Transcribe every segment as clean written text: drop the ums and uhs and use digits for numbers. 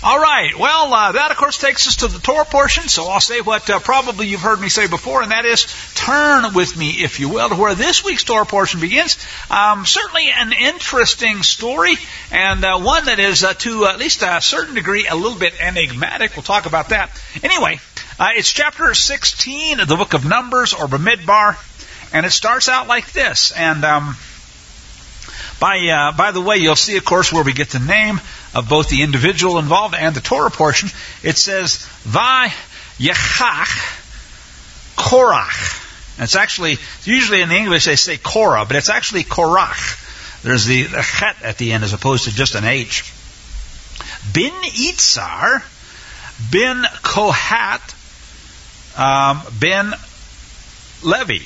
All right. Well, that, of course, takes us to the Torah portion. So I'll say what probably you've heard me say before, and that is turn with me, if you will, to where this week's Torah portion begins. Certainly an interesting story, and one that is, to at least a certain degree, a little bit enigmatic. We'll talk about that. Anyway, it's chapter 16 of the book of Numbers, or Bamidbar, and it starts out like this. And by the way, you'll see, of course, where we get the name of both the individual involved and the Torah portion. It says, Vayechach Korach. And it's actually, usually in the English they say Korah, but it's actually Korach. There's the chet at the end as opposed to just an H. Bin Itzar, bin Kohat, bin Levi.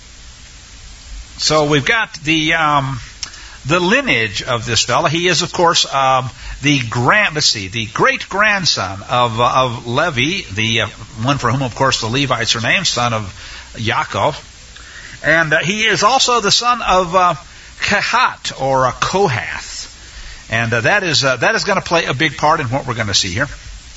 So we've got the lineage of this fellow. He is, of course, the great grandson of Levi, the one for whom, of course, the Levites are named, son of Yaakov, and he is also the son of Kehat, or Kohath, and that is going to play a big part in what we're going to see here.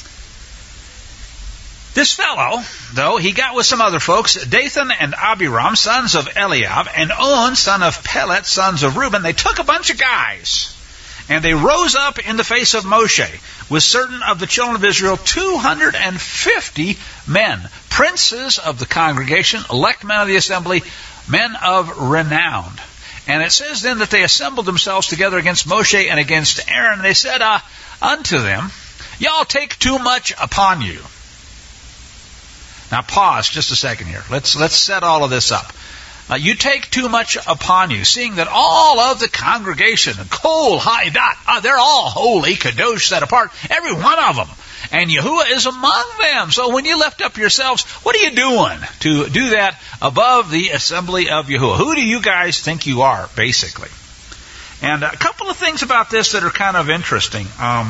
This fellow, though, he got with some other folks, Dathan and Abiram, sons of Eliab, and On, son of Pelet, sons of Reuben. They took a bunch of guys, and they rose up in the face of Moshe with certain of the children of Israel, 250 men, princes of the congregation, elect men of the assembly, men of renown. And it says then that they assembled themselves together against Moshe and against Aaron, and they said unto them, Y'all take too much upon you. Now pause just a second here. Let's set all of this up. You take too much upon you, seeing that all of the congregation, Kol Haidat, they're all holy, Kadosh, set apart, every one of them. And Yahuwah is among them. So when you lift up yourselves, what are you doing to do that above the assembly of Yahuwah? Who do you guys think you are, basically? And a couple of things about this that are kind of interesting.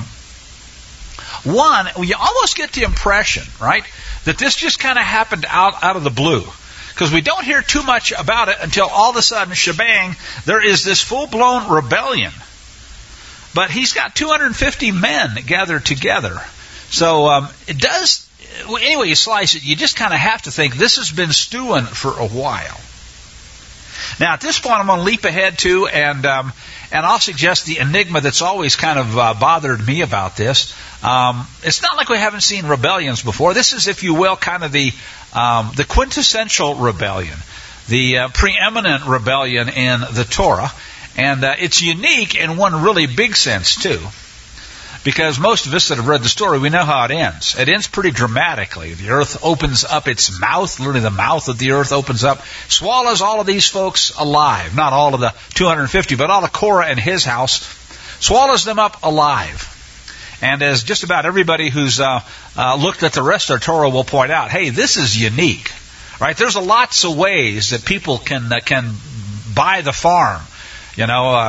One, you almost get the impression, right, that this just kind of happened out of the blue. Because we don't hear too much about it until all of a sudden, shebang, there is this full-blown rebellion. But he's got 250 men gathered together. So it does, anyway you slice it, you just kind of have to think this has been stewing for a while. Now at this point I'm going to leap ahead to, and I'll suggest the enigma that's always kind of bothered me about this. It's not like we haven't seen rebellions before. This is, if you will, kind of the quintessential rebellion, the preeminent rebellion in the Torah. And it's unique in one really big sense, too. Because most of us that have read the story, we know how it ends. It ends pretty dramatically. The earth opens up its mouth, literally the mouth of the earth opens up, swallows all of these folks alive. Not all of the 250, but all of Korah and his house, swallows them up alive. And as just about everybody who's looked at the rest of the Torah will point out, hey, this is unique, right? There's lots of ways that people can buy the farm, in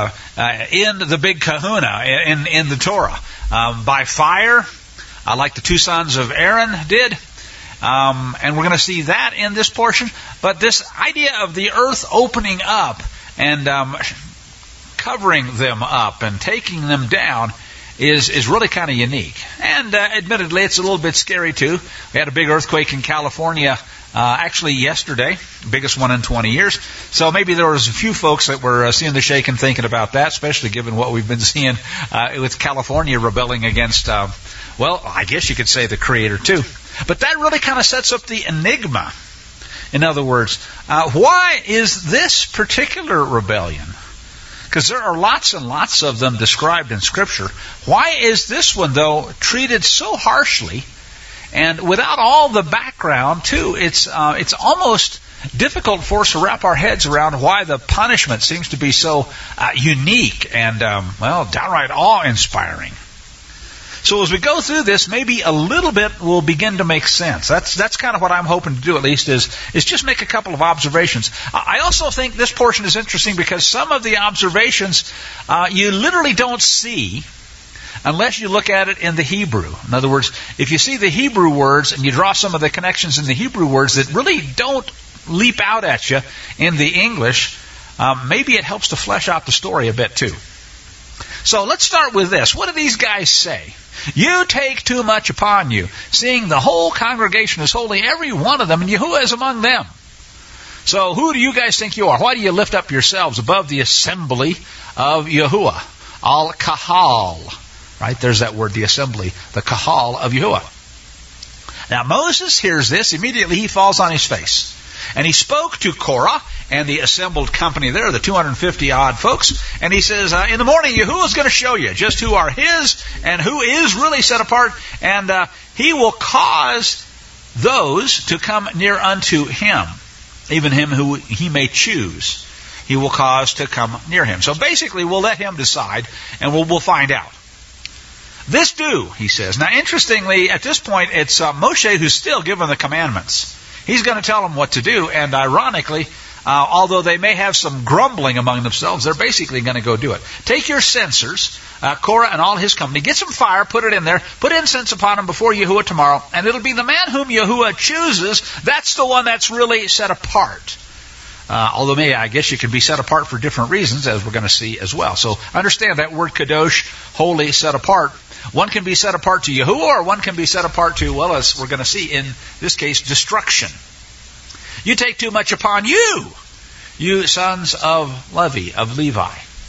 the big kahuna, in the Torah. By fire, like the two sons of Aaron did. And we're going to see that in this portion. But this idea of the earth opening up and covering them up and taking them down is really kind of unique. And admittedly, it's a little bit scary too. We had a big earthquake in California actually yesterday, biggest one in 20 years. So maybe there was a few folks that were seeing the shake and thinking about that, especially given what we've been seeing with California rebelling against, I guess you could say the Creator too. But that really kind of sets up the enigma. In other words, why is this particular rebellion? Because there are lots and lots of them described in Scripture. Why is this one, though, treated so harshly? And without all the background, too, it's almost difficult for us to wrap our heads around why the punishment seems to be so unique and, downright awe-inspiring. So as we go through this, maybe a little bit will begin to make sense. That's kind of what I'm hoping to do, at least, is just make a couple of observations. I also think this portion is interesting because some of the observations you literally don't see unless you look at it in the Hebrew. In other words, if you see the Hebrew words and you draw some of the connections in the Hebrew words that really don't leap out at you in the English, maybe it helps to flesh out the story a bit too. So let's start with this. What do these guys say? You take too much upon you, seeing the whole congregation is holy, every one of them, and Yahuwah is among them. So who do you guys think you are? Why do you lift up yourselves above the assembly of Yahuwah? Al-Kahal. Right? There's that word, the assembly, the Kahal of Yahuwah. Now Moses hears this. Immediately he falls on his face. And he spoke to Korah and the assembled company there, the 250-odd folks, and he says, in the morning, Yahuwah is going to show you just who are his and who is really set apart, and he will cause those to come near unto him, even him who he may choose. He will cause to come near him. So basically, we'll let him decide, and we'll find out. This do, he says. Now, interestingly, at this point, it's Moshe who's still given the commandments. He's going to tell them what to do, and ironically, although they may have some grumbling among themselves, they're basically going to go do it. Take your censers, Korah and all his company, get some fire, put it in there, put incense upon him before Yahuwah tomorrow, and it'll be the man whom Yahuwah chooses, that's the one that's really set apart. Although I guess you can be set apart for different reasons, as we're going to see as well. So understand that word kadosh, holy, set apart. One can be set apart to Yahuwah, or one can be set apart to, well, as we're going to see in this case, destruction. You take too much upon you, you sons of Levi.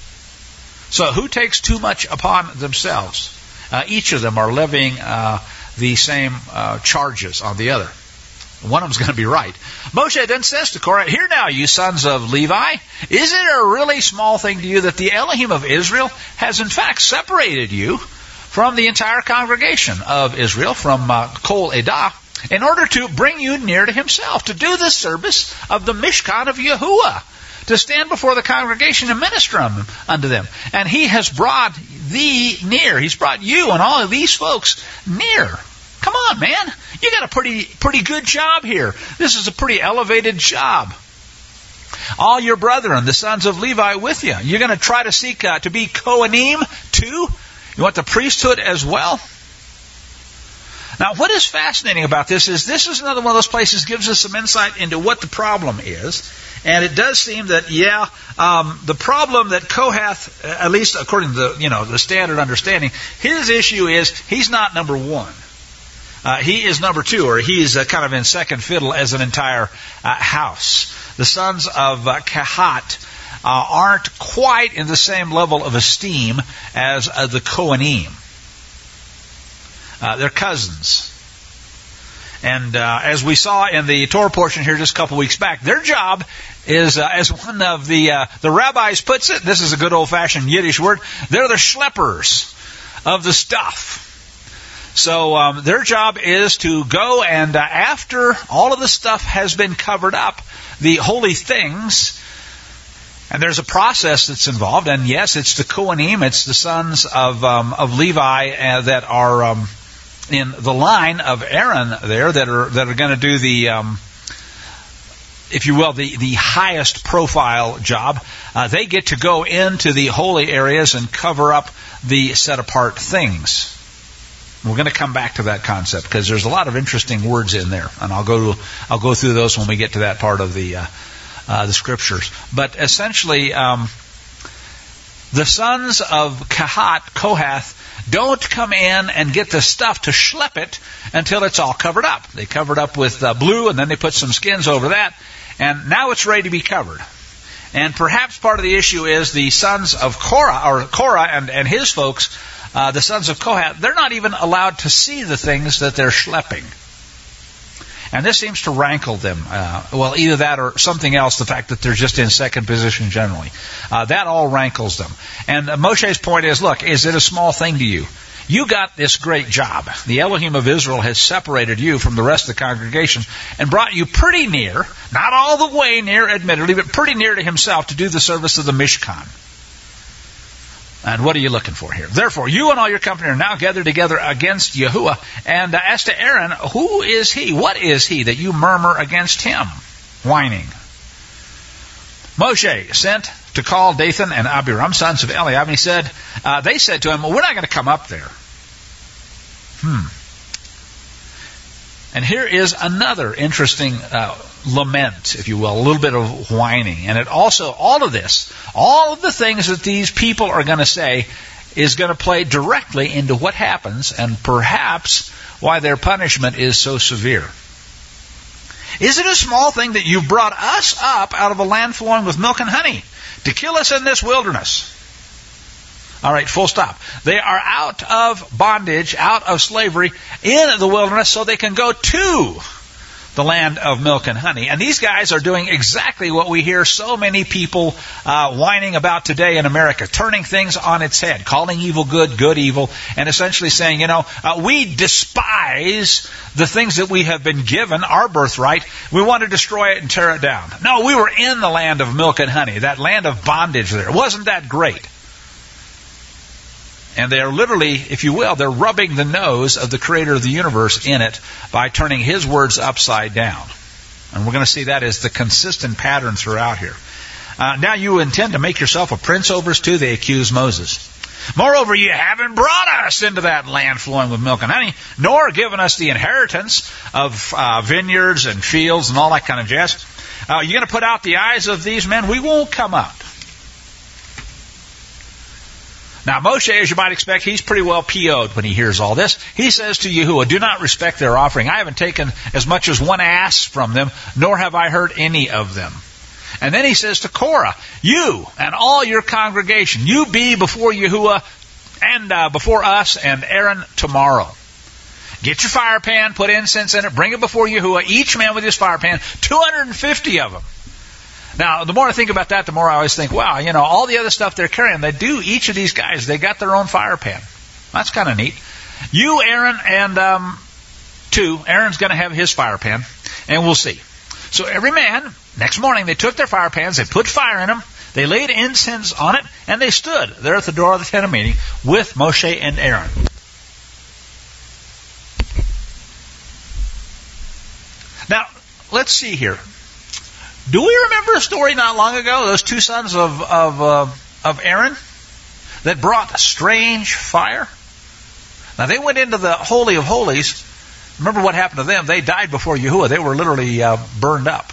So who takes too much upon themselves? Each of them are levying the same charges on the other. One of them's going to be right. Moshe then says to Korah, "Hear now, you sons of Levi, is it a really small thing to you that the Elohim of Israel has in fact separated you from the entire congregation of Israel, from Kol Edah, in order to bring you near to himself, to do the service of the Mishkan of Yahuwah, to stand before the congregation and minister unto them. And he has brought thee near. He's brought you and all of these folks near." Come on, man. You got a pretty good job here. This is a pretty elevated job. All your brethren, the sons of Levi, with you. You're going to try to seek to be Kohanim too? You want the priesthood as well? Now, what is fascinating about this is another one of those places gives us some insight into what the problem is. And it does seem that, the problem that Kohath, at least according to the standard understanding, his issue is he's not number one. He is number two, or he's kind of in second fiddle as an entire house. The sons of Kehat aren't quite in the same level of esteem as the Kohanim. They're cousins. And as we saw in the Torah portion here just a couple weeks back, their job is, as one of the rabbis puts it, this is a good old-fashioned Yiddish word, they're the schleppers of the stuff. So their job is to go and after all of the stuff has been covered up, the holy things, and there's a process that's involved, and yes, it's the Kohanim, it's the sons of Levi that are in the line of Aaron there that are going to do the, if you will, the highest profile job. They get to go into the holy areas and cover up the set apart things. We're going to come back to that concept because there's a lot of interesting words in there, and I'll go through those when we get to that part of the scriptures. But essentially, the sons of Kohath don't come in and get the stuff to schlep it until it's all covered up. They cover it up with blue, and then they put some skins over that, and now it's ready to be covered. And perhaps part of the issue is the sons of Korah and his folks. The sons of Kohath, they're not even allowed to see the things that they're schlepping. And this seems to rankle them. Either that or something else, the fact that they're just in second position generally. That all rankles them. And Moshe's point is, look, is it a small thing to you? You got this great job. The Elohim of Israel has separated you from the rest of the congregation and brought you pretty near, not all the way near, admittedly, but pretty near to himself to do the service of the Mishkan. And what are you looking for here? Therefore, you and all your company are now gathered together against Yahuwah. And as to Aaron, who is he? What is he that you murmur against him? Whining. Moshe sent to call Dathan and Abiram, sons of Eliab, and he said, they said to him, well, we're not going to come up there. And here is another interesting lament, if you will, a little bit of whining. And it also, all of the things that these people are going to say, is going to play directly into what happens and perhaps why their punishment is so severe. Is it a small thing that you brought us up out of a land flowing with milk and honey to kill us in this wilderness? All right, full stop. They are out of bondage, out of slavery in the wilderness so they can go to the land of milk and honey. And these guys are doing exactly what we hear so many people whining about today in America, turning things on its head, calling evil good, good evil, and essentially saying, we despise the things that we have been given, our birthright. We want to destroy it and tear it down. No, we were in the land of milk and honey, that land of bondage there. Wasn't that great? And they're literally, if you will, they're rubbing the nose of the creator of the universe in it by turning his words upside down. And we're going to see that as the consistent pattern throughout here. Now you intend to make yourself a prince over us too, they accuse Moses. Moreover, you haven't brought us into that land flowing with milk and honey, nor given us the inheritance of vineyards and fields and all that kind of jazz. You're going to put out the eyes of these men? We won't come out. Now, Moshe, as you might expect, he's pretty well PO'd when he hears all this. He says to Yahuwah, do not respect their offering. I haven't taken as much as one ass from them, nor have I hurt any of them. And then he says to Korah, you and all your congregation, you be before Yahuwah and before us and Aaron tomorrow. Get your fire pan, put incense in it, bring it before Yahuwah, each man with his fire pan, 250 of them. Now, the more I think about that, the more I always think, wow, all the other stuff they're carrying, each of these guys, they got their own fire pan. That's kind of neat. You, Aaron, and Aaron's going to have his fire pan, and we'll see. So every man, next morning, they took their fire pans, they put fire in them, they laid incense on it, and they stood there at the door of the tent of meeting with Moshe and Aaron. Now, let's see here. Do we remember a story not long ago, those two sons of Aaron that brought strange fire? Now, they went into the Holy of Holies. Remember what happened to them? They died before Yahuwah. They were literally burned up.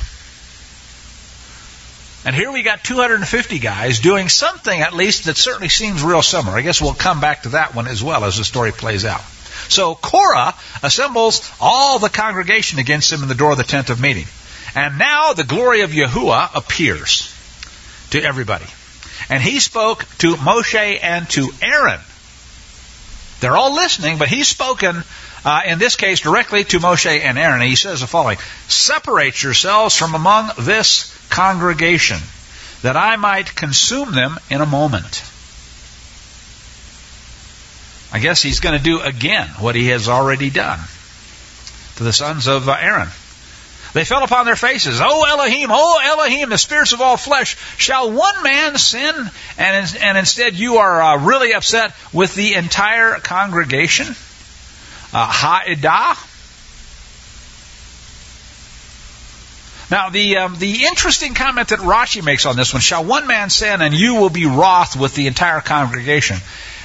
And here we got 250 guys doing something, at least, that certainly seems real similar. I guess we'll come back to that one as well as the story plays out. So Korah assembles all the congregation against him in the door of the tent of meeting. And now the glory of Yahuwah appears to everybody. And he spoke to Moshe and to Aaron. They're all listening, but he's spoken, in this case, directly to Moshe and Aaron. And he says the following, separate yourselves from among this congregation, that I might consume them in a moment. I guess he's going to do again what he has already done to the sons of Aaron. They fell upon their faces. O Elohim, the spirits of all flesh, shall one man sin? And instead you are really upset with the entire congregation? Ha'idah? Now, the interesting comment that Rashi makes on this one, shall one man sin and you will be wroth with the entire congregation,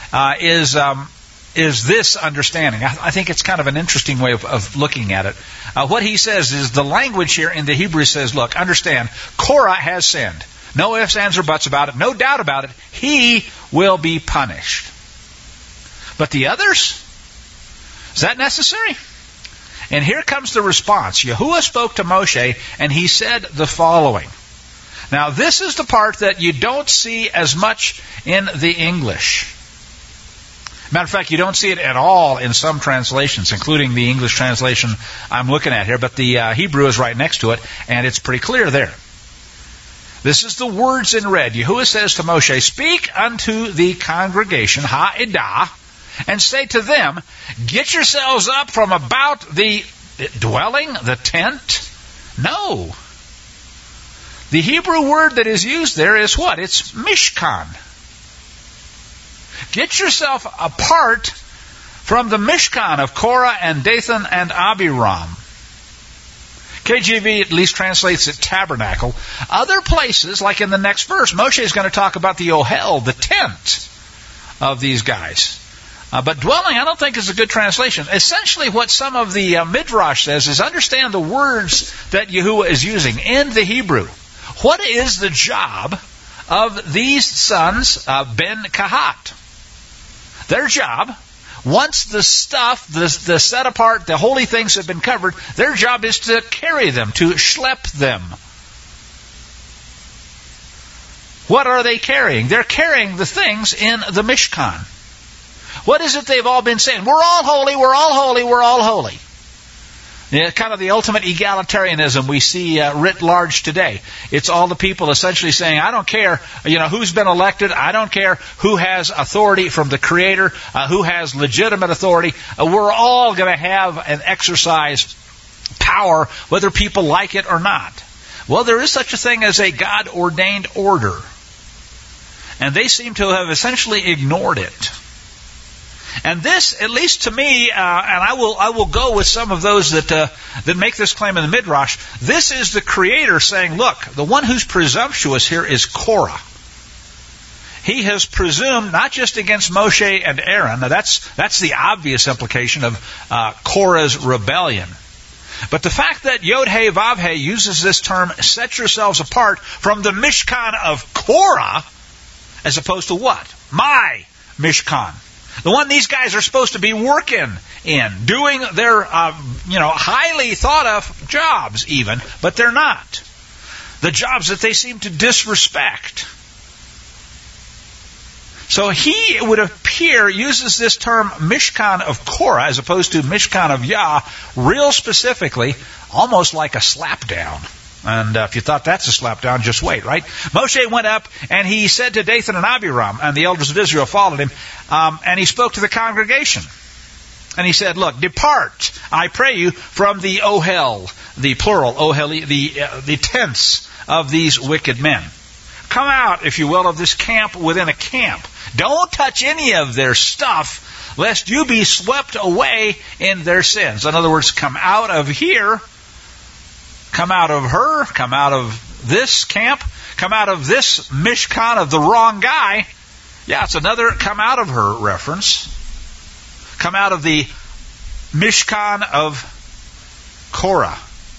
is this understanding. I think it's kind of an interesting way of looking at it. What he says is the language here in the Hebrew says, look, understand, Korah has sinned. No ifs, ands, or buts about it. No doubt about it. He will be punished. But the others? Is that necessary? And here comes the response. Yahuwah spoke to Moshe, and he said the following. Now, this is the part that you don't see as much in the English. Matter of fact, you don't see it at all in some translations, including the English translation I'm looking at here, but the Hebrew is right next to it, and it's pretty clear there. This is the words in red. Yahuwah says to Moshe, speak unto the congregation, Ha'idah, and say to them, get yourselves up from about the dwelling, the tent. No. The Hebrew word that is used there is what? It's Mishkan. Get yourself apart from the Mishkan of Korah and Dathan and Abiram. KJV at least translates it tabernacle. Other places, like in the next verse, Moshe is going to talk about the Ohel, the tent of these guys. But dwelling, I don't think is a good translation. Essentially what some of the Midrash says is understand the words that Yahuwah is using in the Hebrew. What is the job of these sons of Ben Kahat? Their job, once the stuff, the set apart, the holy things have been covered, their job is to carry them, to schlep them. What are they carrying? They're carrying the things in the Mishkan. What is it they've all been saying? We're all holy, we're all holy, we're all holy. Yeah, kind of the ultimate egalitarianism we see writ large today. It's all the people essentially saying, I don't care, who's been elected. I don't care who has authority from the Creator, who has legitimate authority. We're all going to have and exercise power, whether people like it or not. Well, there is such a thing as a God-ordained order. And they seem to have essentially ignored it. And this, at least to me, and I will go with some of those that make this claim in the Midrash, this is the Creator saying, look, the one who's presumptuous here is Korah. He has presumed not just against Moshe and Aaron. Now that's the obvious implication of Korah's rebellion. But the fact that Yod-Heh Vav-Heh uses this term, set yourselves apart from the Mishkan of Korah, as opposed to what? My Mishkan. The one these guys are supposed to be working in, doing their, highly thought of jobs even, but they're not. The jobs that they seem to disrespect. So he, it would appear, uses this term Mishkan of Korah as opposed to Mishkan of Yah real specifically, almost like a slapdown. And if you thought that's a slapdown, just wait, right? Moshe went up and he said to Dathan and Abiram, and the elders of Israel followed him, and he spoke to the congregation. And he said, look, depart, I pray you, from the ohel, the plural, ohel, the tents of these wicked men. Come out, if you will, of this camp within a camp. Don't touch any of their stuff, lest you be swept away in their sins. In other words, come out of here, come out of her, come out of this camp, come out of this Mishkan of the wrong guy. Yeah, it's another come out of her reference. Come out of the Mishkan of Korah.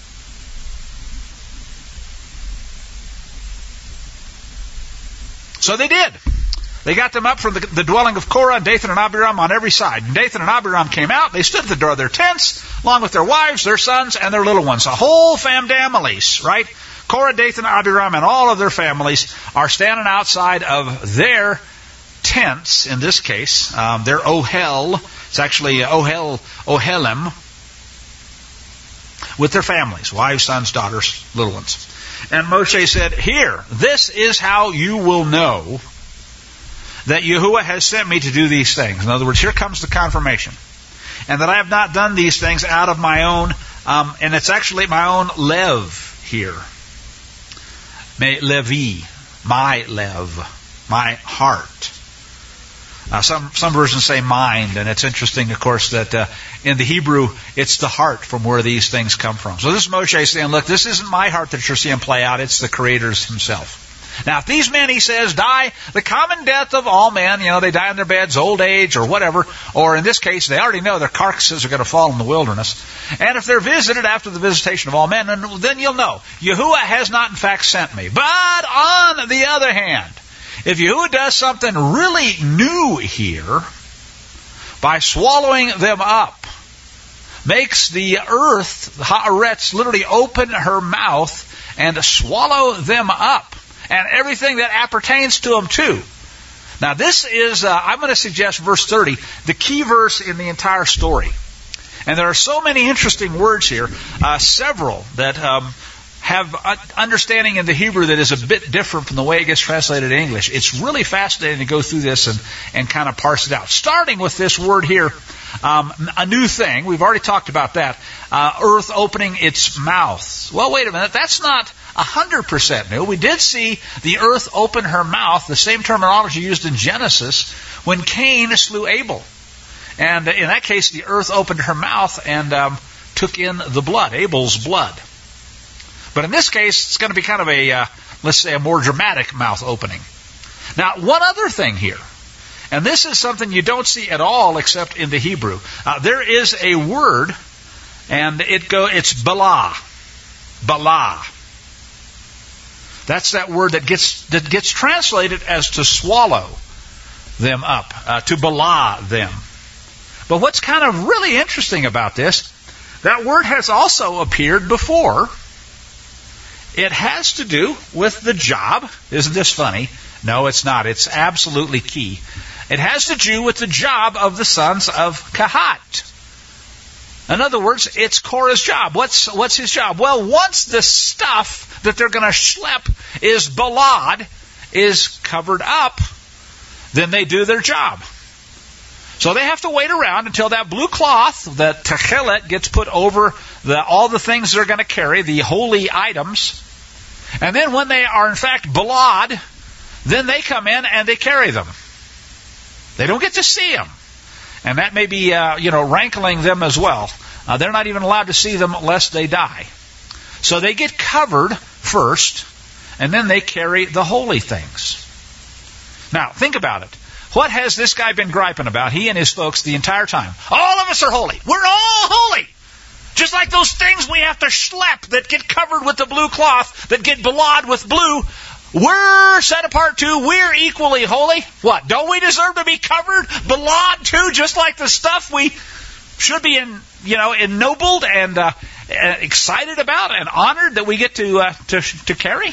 So they did. They got them up from the dwelling of Korah and Dathan and Abiram on every side. And Dathan and Abiram came out. They stood at the door of their tents, along with their wives, their sons, and their little ones. A whole families, right? Korah, Dathan, Abiram, and all of their families are standing outside of their tents, in this case, their ohel. It's actually ohelim, with their families, wives, sons, daughters, little ones. And Moshe said, here, this is how you will know that Yahuwah has sent me to do these things. In other words, here comes the confirmation. And that I have not done these things out of my own, and it's actually my own lev here. Levi, my lev, my heart. Some versions say mind, and it's interesting, of course, that in the Hebrew, it's the heart from where these things come from. So this is Moshe saying, look, this isn't my heart that you're seeing play out, it's the Creator's himself. Now, if these men, he says, die the common death of all men, they die in their beds, old age, or whatever, or in this case, they already know their carcasses are going to fall in the wilderness. And if they're visited after the visitation of all men, then you'll know, Yahuwah has not in fact sent me. But on the other hand, if Yahuwah does something really new here, by swallowing them up, makes the earth, Haaretz, literally open her mouth and swallow them up, and everything that appertains to them too. Now this is, I'm going to suggest verse 30, the key verse in the entire story. And there are so many interesting words here, several that have understanding in the Hebrew that is a bit different from the way it gets translated in English. It's really fascinating to go through this and kind of parse it out. Starting with this word here, a new thing. We've already talked about that. Earth opening its mouth. Well, wait a minute. That's not 100% new. We did see the earth open her mouth, the same terminology used in Genesis, when Cain slew Abel. And in that case, the earth opened her mouth and took in the blood, Abel's blood. But in this case, it's going to be kind of a, let's say, a more dramatic mouth opening. Now, one other thing here, and this is something you don't see at all except in the Hebrew. There is a word, and it's Bala. Bala. That's that word that gets translated as to swallow. them up, to belah them. But what's kind of really interesting about this, that word has also appeared before. It has to do with the job. Isn't this funny? No, it's not. It's absolutely key. It has to do with the job of the sons of Kahat. In other words, it's Korah's job. What's his job? Well, once the stuff that they're going to schlep is belad, is covered up, then they do their job. So they have to wait around until that blue cloth, the techelet, gets put over all the things they're going to carry, the holy items. And then when they are in fact belad, then they come in and they carry them. They don't get to see them. And that may be, rankling them as well. They're not even allowed to see them lest they die. So they get covered first, and then they carry the holy things. Now, think about it. What has this guy been griping about, he and his folks, the entire time? All of us are holy. We're all holy. Just like those things we have to schlep that get covered with the blue cloth, that get belad with blue. We're set apart too. We're equally holy. What? Don't we deserve to be covered, belad too, just like the stuff we should be ennobled and excited about and honored that we get to carry?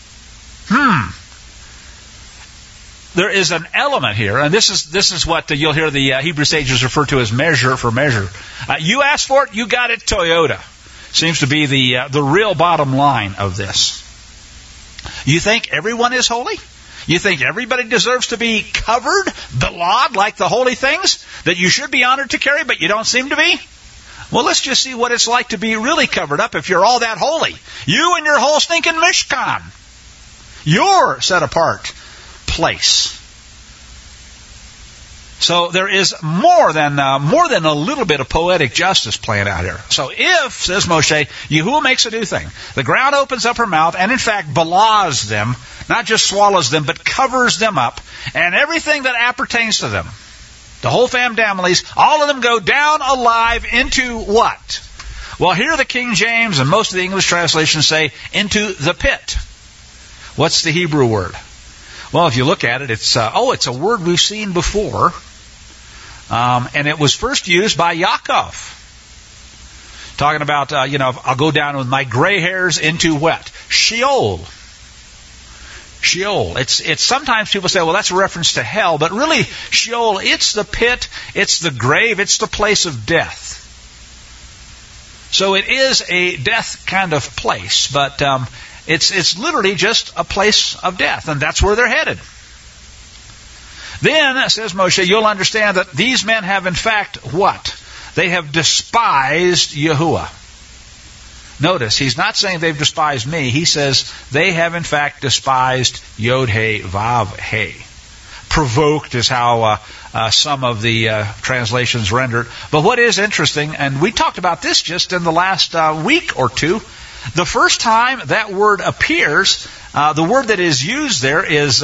There is an element here, and this is what you'll hear the Hebrew sages refer to as measure for measure. You asked for it, you got it, Toyota. Seems to be the real bottom line of this. You think everyone is holy? You think everybody deserves to be covered, belad, like the holy things that you should be honored to carry, but you don't seem to be? Well, let's just see what it's like to be really covered up if you're all that holy. You and your whole stinking Mishkan. Your set apart place. So there is more than a little bit of poetic justice playing out here. So if, says Moshe, Yahuwah makes a new thing, the ground opens up her mouth and in fact belahs them, not just swallows them, but covers them up, and everything that appertains to them, the whole families, all of them go down alive into what? Well, here the King James and most of the English translations say into the pit. What's the Hebrew word? Well, if you look at it, it's a word we've seen before, and it was first used by Yaakov, talking about I'll go down with my gray hairs into what? Sheol. Sheol. It's sometimes people say, well, that's a reference to hell, but really Sheol, it's the pit, it's the grave, it's the place of death. So it is a death kind of place, but it's literally just a place of death, and that's where they're headed. Then, says Moshe, you'll understand that these men have in fact what? They have despised Yahuwah. Notice, he's not saying they've despised me. He says they have in fact despised Yod-He, Vav-He. Provoked is how some of the translations render it. But what is interesting, and we talked about this just in the last week or two, the first time that word appears, the word that is used there is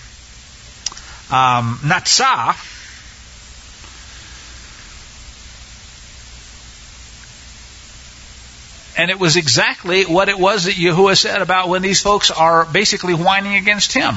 natsah. And it was exactly what it was that Yahuwah said about when these folks are basically whining against him.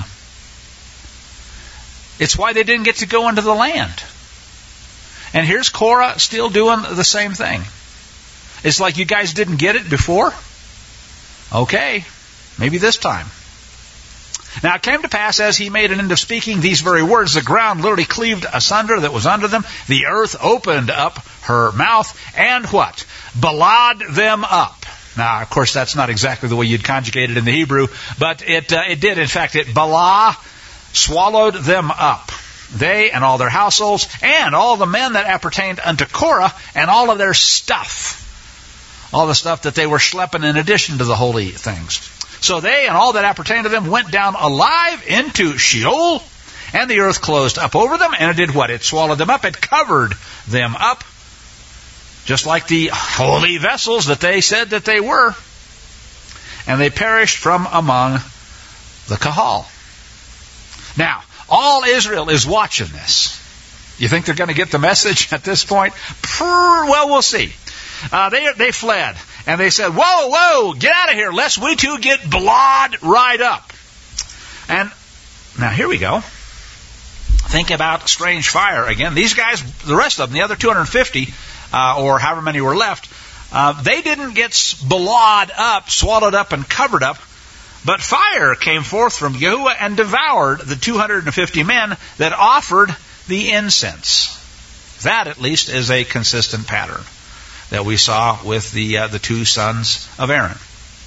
It's why they didn't get to go into the land. And here's Korah still doing the same thing. It's like you guys didn't get it before? Okay, maybe this time. Now it came to pass, as he made an end of speaking these very words, the ground literally cleaved asunder that was under them. The earth opened up her mouth, and what? Belad them up. Now, of course, that's not exactly the way you'd conjugate it in the Hebrew, but it did. In fact, it belah, swallowed them up. They and all their households, and all the men that appertained unto Korah, and all of their stuff. All the stuff that they were schlepping in addition to the holy things. So they and all that appertained to them went down alive into Sheol, and the earth closed up over them, and it did what? It swallowed them up. It covered them up, just like the holy vessels that they said that they were. And they perished from among the Kahal. Now, all Israel is watching this. You think they're going to get the message at this point? Well, we'll see. They fled, and they said, whoa, get out of here, lest we too get blood right up. And now here we go. Think about strange fire. Again, these guys, the rest of them, the other 250, or however many were left, they didn't get blawed up, swallowed up, and covered up. But fire came forth from Yahuwah and devoured the 250 men that offered the incense. That, at least, is a consistent pattern that we saw with the two sons of Aaron.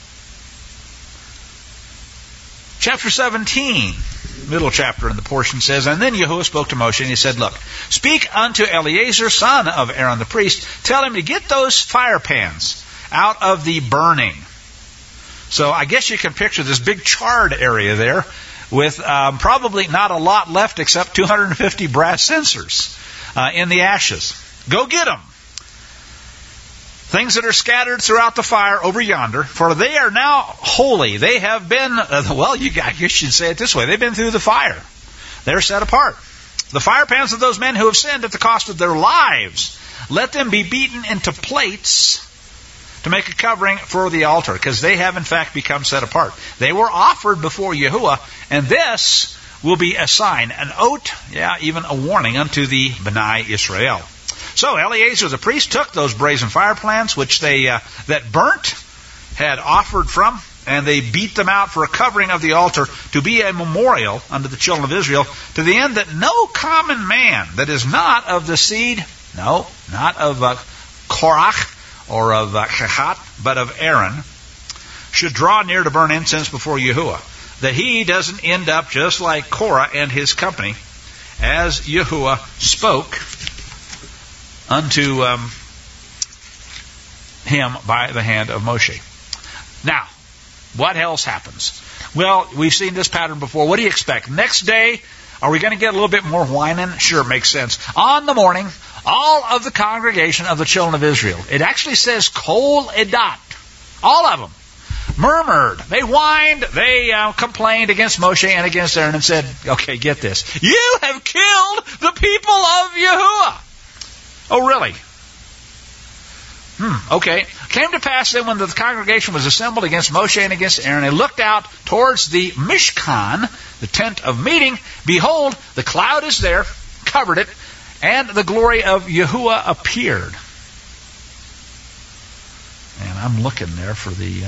Chapter 17, middle chapter in the portion says, And then Yahuwah spoke to Moshe, and he said, Look, speak unto Eleazar, son of Aaron the priest, tell him to get those fire pans out of the burning. So I guess you can picture this big charred area there with probably not a lot left except 250 brass censers in the ashes. Go get them. Things that are scattered throughout the fire over yonder, for they are now holy. They have been, I guess you'd say it this way, they've been through the fire. They're set apart. The fire pans of those men who have sinned at the cost of their lives, let them be beaten into plates to make a covering for the altar, because they have in fact become set apart. They were offered before Yahuwah, and this will be a sign, an oath, even a warning unto the Bnei Israel. So Eleazar the priest took those brazen fire pans which they that burnt had offered from, and they beat them out for a covering of the altar to be a memorial unto the children of Israel, to the end that no common man that is not of the seed, not of Korach or of Kehat, but of Aaron, should draw near to burn incense before Yahuwah, that he doesn't end up just like Korah and his company, as Yahuwah spoke unto him by the hand of Moshe. Now, what else happens? Well, we've seen this pattern before. What do you expect? Next day, are we going to get a little bit more whining? Sure, it makes sense. On the morning, all of the congregation of the children of Israel, it actually says Kol Edat, all of them, murmured. They whined. They complained against Moshe and against Aaron and said, okay, get this. You have killed the people of Yahuwah. Oh, really? Okay. Came to pass then when the congregation was assembled against Moshe and against Aaron, they looked out towards the Mishkan, the tent of meeting. Behold, the cloud is there, covered it, and the glory of Yahuwah appeared. And I'm looking there for the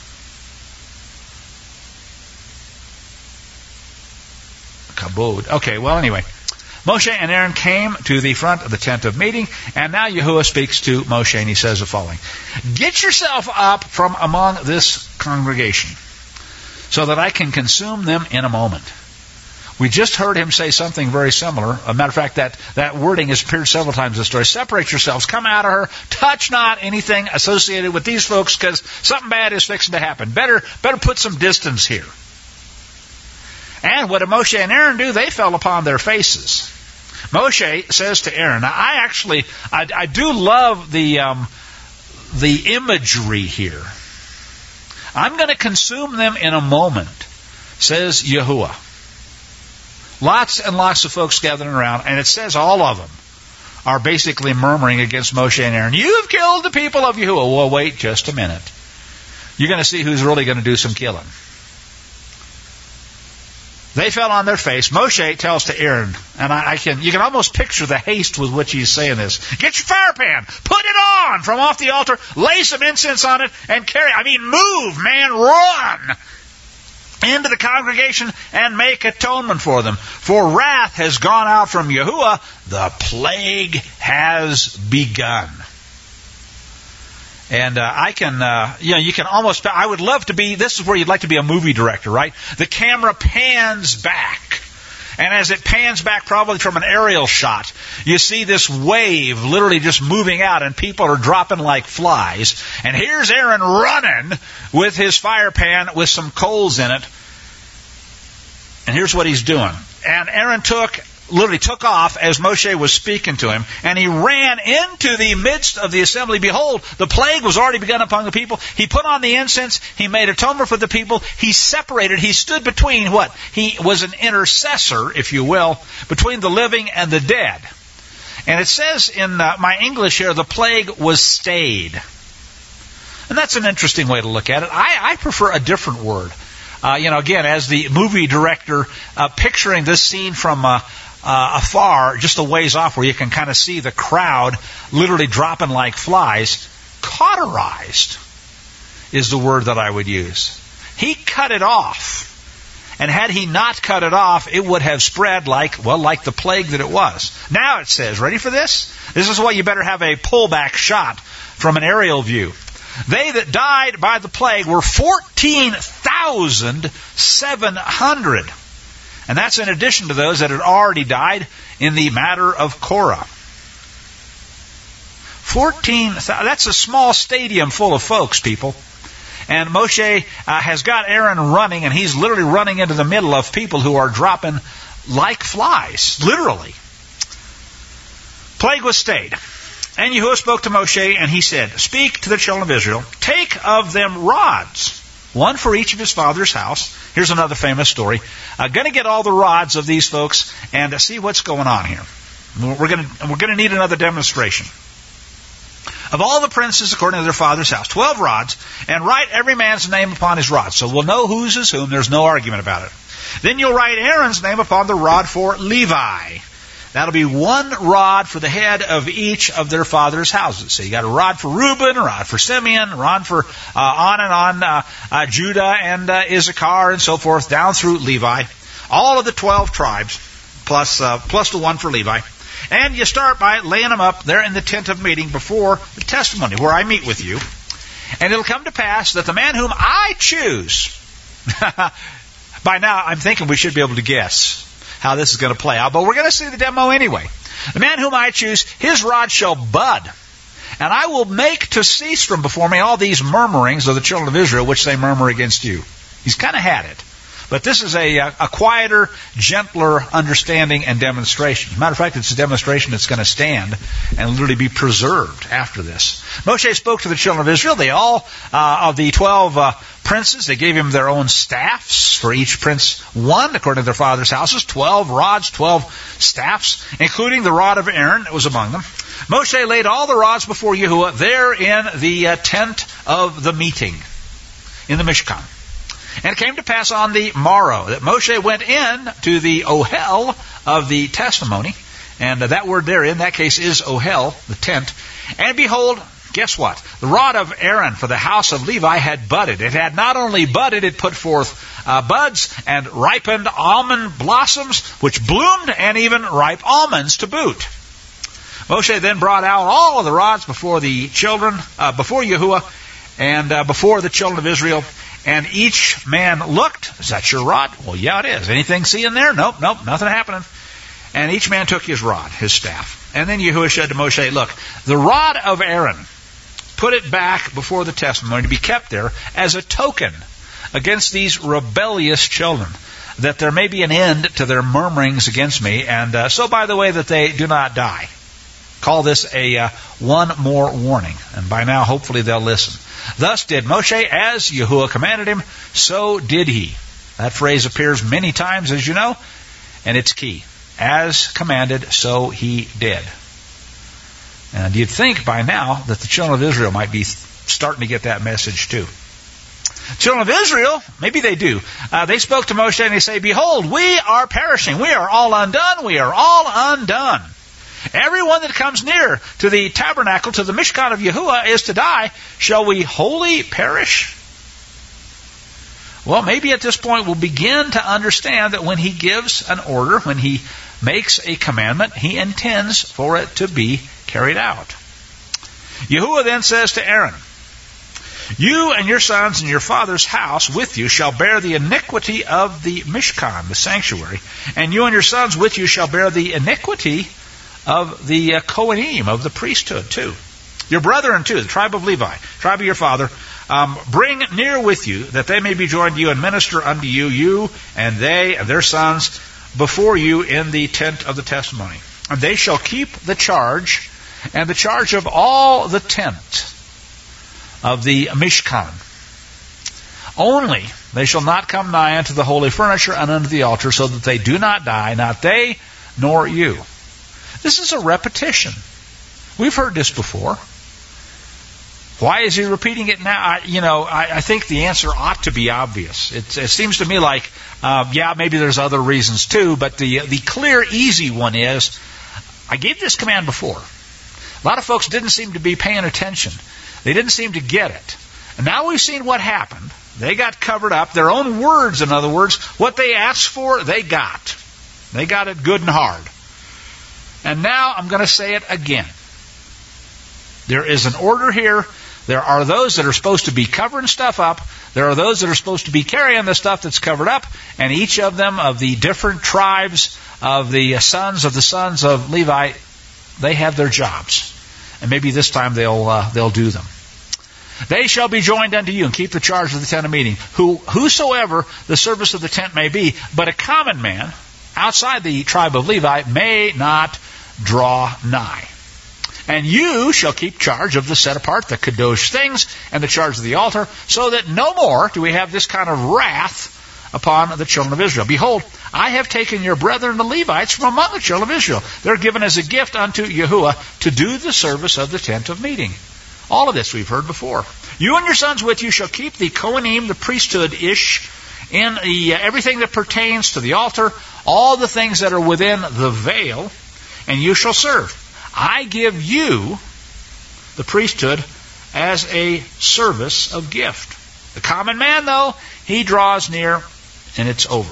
kabod. Okay, well, anyway. Moshe and Aaron came to the front of the tent of meeting, and now Yahuwah speaks to Moshe, and he says the following. Get yourself up from among this congregation, so that I can consume them in a moment. We just heard him say something very similar. As a matter of fact, that wording has appeared several times in the story. Separate yourselves, come out of her, touch not anything associated with these folks, because something bad is fixing to happen. Better put some distance here. And what did Moshe and Aaron do? They fell upon their faces. Moshe says to Aaron, now I do love the imagery here. I'm going to consume them in a moment, says Yahuwah. Lots and lots of folks gathering around, and it says all of them are basically murmuring against Moshe and Aaron. You've killed the people of Yahuwah. Well, wait just a minute. You're going to see who's really going to do some killing. They fell on their face. Moshe tells to Aaron, and you can almost picture the haste with which he's saying this. Get your fire pan, put it on from off the altar, lay some incense on it, and move, man, run into the congregation and make atonement for them. For wrath has gone out from Yahuwah, the plague has begun. And you can almost, I would love to be, this is where you'd like to be a movie director, right? The camera pans back. And as it pans back probably from an aerial shot, you see this wave literally just moving out and people are dropping like flies. And here's Aaron running with his fire pan with some coals in it. And here's what he's doing. And Aaron literally took off as Moshe was speaking to him, and he ran into the midst of the assembly. Behold, the plague was already begun upon the people. He put on the incense. He made atonement for the people. He separated. He stood between what? He was an intercessor, if you will, between the living and the dead. And it says in my English here, the plague was stayed. And that's an interesting way to look at it. I prefer a different word. Again, as the movie director, picturing this scene from afar, just a ways off where you can kind of see the crowd literally dropping like flies. Cauterized is the word that I would use. He cut it off. And had he not cut it off, it would have spread like the plague that it was. Now it says, ready for this? This is why you better have a pullback shot from an aerial view. They that died by the plague were 14,700. And that's in addition to those that had already died in the matter of Korah. 14,000, that's a small stadium full of folks, people. And Moshe has got Aaron running, and he's literally running into the middle of people who are dropping like flies, literally. Plague was stayed. And Yahuwah spoke to Moshe, and he said, speak to the children of Israel, take of them rods, one for each of his father's house. Here's another famous story. Going to get all the rods of these folks and see what's going on here. We're going to need another demonstration. Of all the princes according to their father's house, 12 rods, and write every man's name upon his rod. So we'll know whose is whom. There's no argument about it. Then you'll write Aaron's name upon the rod for Levi. That'll be one rod for the head of each of their father's houses. So you got a rod for Reuben, a rod for Simeon, a rod for on and on Judah and Issachar and so forth, down through Levi. All of the 12 tribes, plus the one for Levi. And you start by laying them up there in the tent of meeting before the testimony where I meet with you. And it'll come to pass that the man whom I choose, by now I'm thinking we should be able to guess how this is going to play out, but we're going to see the demo anyway. The man whom I choose, his rod shall bud, and I will make to cease from before me all these murmurings of the children of Israel, which they murmur against you. He's kind of had it. But this is a quieter, gentler understanding and demonstration. As a matter of fact, it's a demonstration that's going to stand and literally be preserved after this. Moshe spoke to the children of Israel. They all, of the 12 princes, they gave him their own staffs, for each prince one, according to their father's houses, 12 rods, 12 staffs, including the rod of Aaron that was among them. Moshe laid all the rods before Yahuwah there in the tent of the meeting, in the Mishkan. And it came to pass on the morrow that Moshe went in to the ohel of the testimony. And that word there in that case is ohel, the tent. And behold, guess what? The rod of Aaron for the house of Levi had budded. It had not only budded, it put forth buds and ripened almond blossoms, which bloomed, and even ripe almonds to boot. Moshe then brought out all of the rods before the children, before Yahuwah, and before the children of Israel. And each man looked. Is that your rod? Well, yeah, it is. Anything see in there? Nope, nothing happening. And each man took his rod, his staff. And then Yahuwah said to Moshe, look, the rod of Aaron, put it back before the testimony to be kept there as a token against these rebellious children, that there may be an end to their murmurings against me, and so, by the way, that they do not die. Call this a one more warning. And by now, hopefully, they'll listen. Thus did Moshe as Yahuwah commanded him, so did he. That phrase appears many times, as you know, and it's key. As commanded, so he did. And you'd think by now that the children of Israel might be starting to get that message too. Children of Israel, maybe they do. They spoke to Moshe and they say, behold, we are perishing. We are all undone. We are all undone. Everyone that comes near to the tabernacle, to the Mishkan of Yahuwah, is to die. Shall we wholly perish? Well, maybe at this point we'll begin to understand that when he gives an order, when he makes a commandment, he intends for it to be carried out. Yahuwah then says to Aaron, you and your sons and your father's house with you shall bear the iniquity of the Mishkan, the sanctuary, and you and your sons with you shall bear the iniquity of the Kohanim, of the priesthood too. Your brethren too, the tribe of Levi, tribe of your father, bring near with you, that they may be joined to you and minister unto you, you and they and their sons, before you in the tent of the testimony. And they shall keep the charge, and the charge of all the tent of the Mishkan. Only they shall not come nigh unto the holy furniture and unto the altar, so that they do not die, not they nor you. This is a repetition. We've heard this before. Why is he repeating it now? I think the answer ought to be obvious. It seems to me like, maybe there's other reasons too, but the clear, easy one is, I gave this command before. A lot of folks didn't seem to be paying attention. They didn't seem to get it. And now we've seen what happened. They got covered up. Their own words, in other words, what they asked for, they got. They got it good and hard. And now I'm going to say it again. There is an order here. There are those that are supposed to be covering stuff up. There are those that are supposed to be carrying the stuff that's covered up. And each of them, of the different tribes of the sons of Levi, they have their jobs. And maybe this time they'll do them. They shall be joined unto you and keep the charge of the tent of meeting. Whosoever the service of the tent may be, but a common man outside the tribe of Levi may not draw nigh. And you shall keep charge of the set apart, the kadosh things, and the charge of the altar, so that no more do we have this kind of wrath upon the children of Israel. Behold, I have taken your brethren the Levites from among the children of Israel. They're given as a gift unto Yahuwah to do the service of the tent of meeting. All of this we've heard before. You and your sons with you shall keep the Kohanim, the priesthood-ish, in everything that pertains to the altar, all the things that are within the veil, and you shall serve. I give you the priesthood as a service of gift. The common man, though, he draws near, and it's over.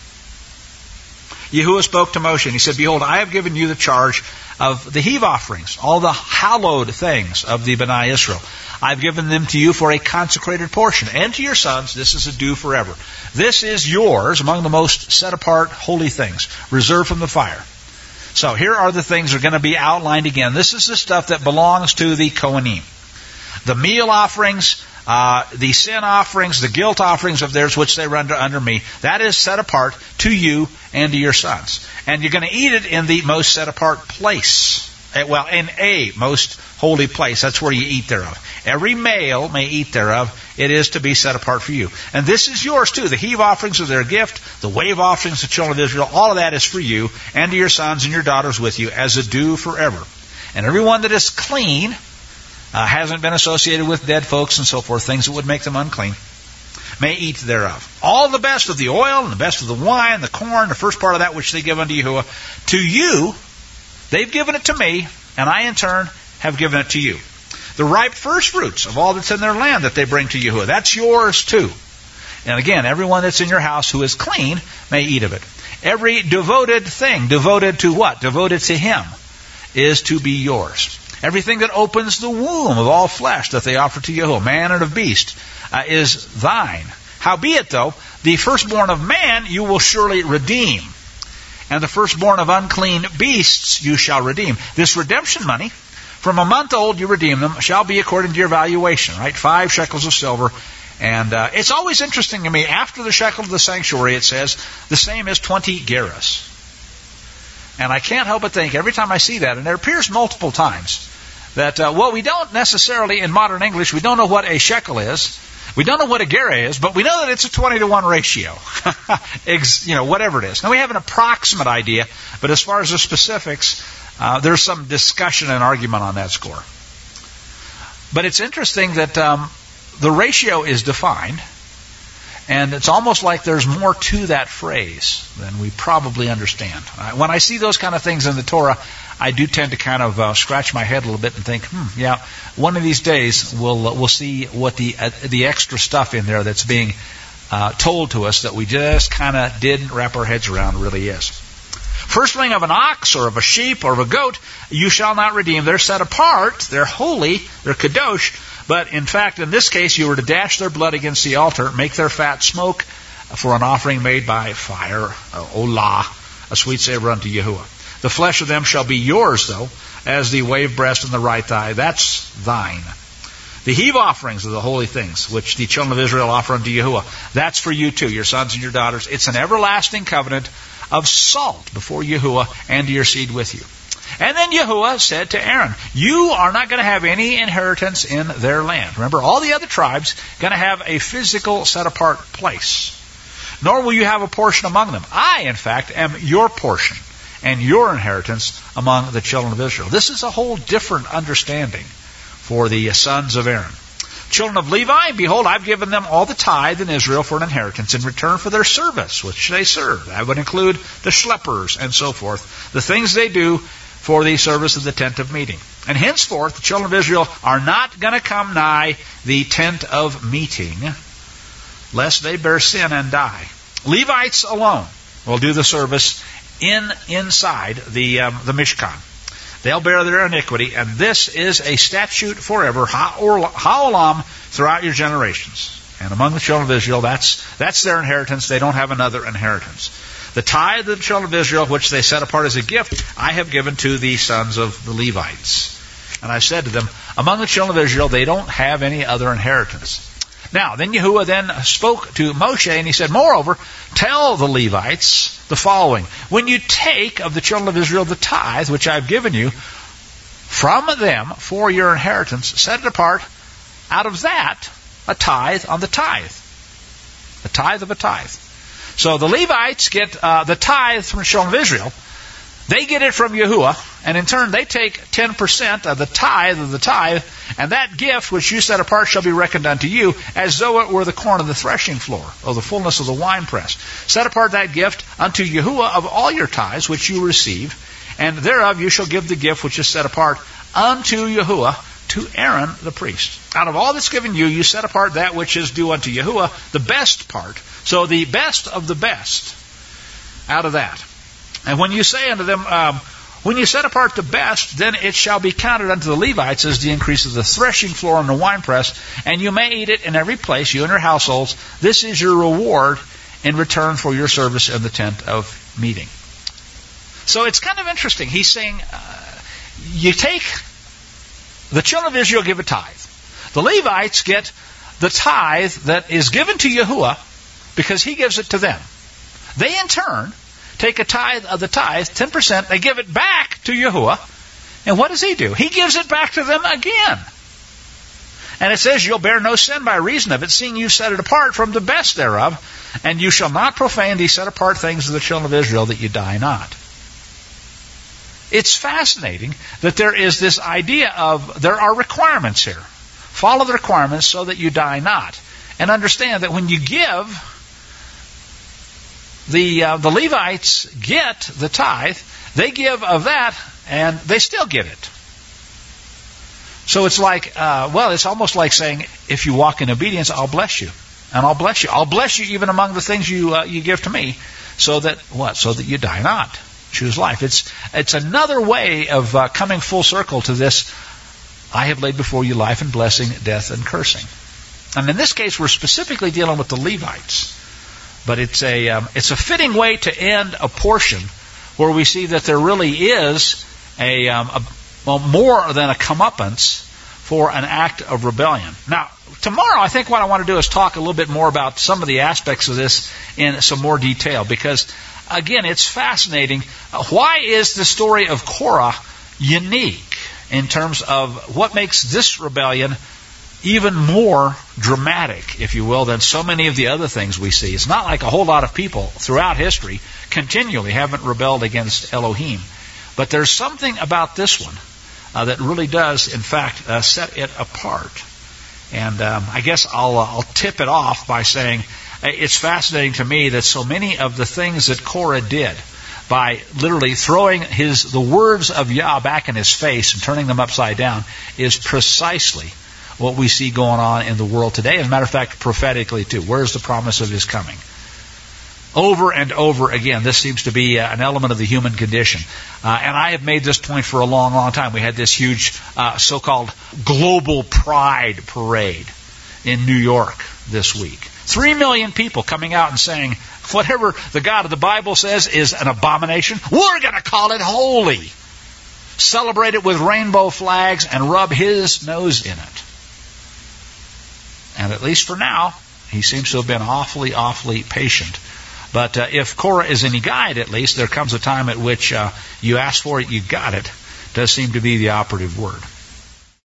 Yahuwah spoke to Moshe, and he said, Behold, I have given you the charge of the heave offerings, all the hallowed things of the Bnei Israel. I've given them to you for a consecrated portion, and to your sons, this is a due forever. This is yours among the most set-apart holy things, reserved from the fire. So here are the things that are going to be outlined again. This is the stuff that belongs to the Kohanim. The meal offerings, the sin offerings, the guilt offerings of theirs, which they render under me, that is set apart to you and to your sons. And you're going to eat it in the most set apart place. Well, in a most holy place. That's where you eat thereof. Every male may eat thereof. It is to be set apart for you. And this is yours too. The heave offerings of their gift, the wave offerings of the children of Israel, all of that is for you and to your sons and your daughters with you as a due forever. And everyone that is clean, hasn't been associated with dead folks and so forth, things that would make them unclean, may eat thereof. All the best of the oil and the best of the wine, the corn, the first part of that which they give unto Yahuwah, to you, they've given it to me, and I in turn have given it to you. The ripe first fruits of all that's in their land that they bring to Yahuwah, that's yours too. And again, everyone that's in your house who is clean may eat of it. Every devoted thing, devoted to what? Devoted to Him, is to be yours. Everything that opens the womb of all flesh that they offer to Yahuwah, man and of beast, is thine. Howbeit, though, the firstborn of man you will surely redeem, and the firstborn of unclean beasts you shall redeem. This redemption money, from a month old you redeem them, shall be according to your valuation, right? 5 shekels of silver. And it's always interesting to me, after the shekel of the sanctuary, it says, the same as 20 gerahs. And I can't help but think, every time I see that, and it appears multiple times, that, we don't necessarily, in modern English, we don't know what a shekel is. We don't know what a gerah is, but we know that it's a 20-to-1 ratio. Whatever it is. Now, we have an approximate idea, but as far as the specifics, there's some discussion and argument on that score. But it's interesting that the ratio is defined, and it's almost like there's more to that phrase than we probably understand. When I see those kind of things in the Torah, I do tend to kind of scratch my head a little bit and think, one of these days we'll see what the extra stuff in there that's being told to us that we just kind of didn't wrap our heads around really is. Firstling of an ox or of a sheep or of a goat, you shall not redeem. They're set apart, they're holy, they're kadosh, but in fact, in this case, you were to dash their blood against the altar, make their fat smoke for an offering made by fire, olah, a sweet savor unto Yahuwah. The flesh of them shall be yours, though, as the wave breast and the right thigh. That's thine. The heave offerings of the holy things, which the children of Israel offer unto Yahuwah, that's for you too, your sons and your daughters. It's an everlasting covenant of salt before Yahuwah and to your seed with you. And then Yahuwah said to Aaron, you are not going to have any inheritance in their land. Remember, all the other tribes are going to have a physical set-apart place. Nor will you have a portion among them. I, in fact, am your portion and your inheritance among the children of Israel. This is a whole different understanding for the sons of Aaron. Children of Levi, behold, I've given them all the tithe in Israel for an inheritance in return for their service, which they serve. That would include the schleppers and so forth, the things they do for the service of the tent of meeting. And henceforth, the children of Israel are not going to come nigh the tent of meeting, lest they bear sin and die. Levites alone will do the service inside the Mishkan. They'll bear their iniquity, and this is a statute forever, ha'olam, throughout your generations. And among the children of Israel, that's their inheritance. They don't have another inheritance. The tithe of the children of Israel, which they set apart as a gift, I have given to the sons of the Levites. And I said to them, among the children of Israel, they don't have any other inheritance. Now, then Yahuwah then spoke to Moshe, and he said, moreover, tell the Levites the following. When you take of the children of Israel the tithe, which I have given you, from them for your inheritance, set it apart out of that, a tithe on the tithe. A tithe of a tithe. So the Levites get the tithe from the children of Israel. They get it from Yahuwah, and in turn they take 10% of the tithe, and that gift which you set apart shall be reckoned unto you, as though it were the corn of the threshing floor, or the fullness of the winepress. Set apart that gift unto Yahuwah of all your tithes which you receive, and thereof you shall give the gift which is set apart unto Yahuwah to Aaron the priest. Out of all that's given you, you set apart that which is due unto Yahuwah, the best part. So the best of the best out of that. And when you say unto them, when you set apart the best, then it shall be counted unto the Levites as the increase of the threshing floor and the winepress, and you may eat it in every place, you and your households. This is your reward in return for your service in the tent of meeting. So it's kind of interesting. He's saying, you take, the children of Israel give a tithe. The Levites get the tithe that is given to Yahuwah because he gives it to them. They in turn take a tithe of the tithe, 10%, they give it back to Yahuwah. And what does he do? He gives it back to them again. And it says, you'll bear no sin by reason of it, seeing you set it apart from the best thereof, and you shall not profane these set apart things of the children of Israel, that you die not. It's fascinating that there is this idea of, there are requirements here. Follow the requirements so that you die not. And understand that when you give, the Levites get the tithe, they give of that, and they still get it. So it's like, it's almost like saying, if you walk in obedience, I'll bless you. And I'll bless you. I'll bless you even among the things you give to me, so that, what? So that you die not. Choose life. It's another way of coming full circle to this, I have laid before you life and blessing, death and cursing. And in this case, we're specifically dealing with the Levites. But it's a fitting way to end a portion where we see that there really is more than a comeuppance for an act of rebellion. Now, tomorrow I think what I want to do is talk a little bit more about some of the aspects of this in some more detail, because again, it's fascinating. Why is the story of Korah unique in terms of what makes this rebellion even more dramatic, if you will, than so many of the other things we see? It's not like a whole lot of people throughout history continually haven't rebelled against Elohim. But there's something about this one that really does, in fact, set it apart. And I guess I'll tip it off by saying it's fascinating to me that so many of the things that Korah did, by literally throwing the words of Yah back in his face and turning them upside down, is precisely what we see going on in the world today. As a matter of fact, prophetically too. Where's the promise of his coming? Over and over again, this seems to be an element of the human condition. And I have made this point for a long, long time. We had this huge so-called global pride parade in New York this week. 3 million people coming out and saying, whatever the God of the Bible says is an abomination, we're going to call it holy. Celebrate it with rainbow flags and rub his nose in it. And at least for now, he seems to have been awfully, awfully patient. But if Korah is any guide, at least, there comes a time at which you ask for it, you got it. Does seem to be the operative word.